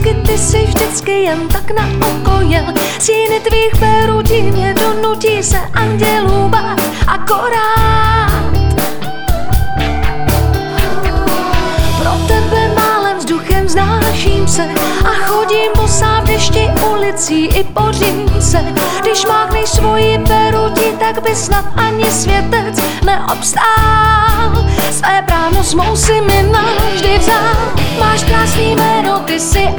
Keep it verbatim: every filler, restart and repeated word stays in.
lásky ty jsi vždycky jen tak na oko jel. Síny tvých perutí mě donutí se andělů bát akorát. Pro tebe málem vzduchem vznáším se a chodím bosá v dešti ulicí i po Římse. Když máchneš svoji perutí, tak by snad ani světec neobstál. Své práno s mou si mi navždy vzal. Máš krásný jméno, ty jsi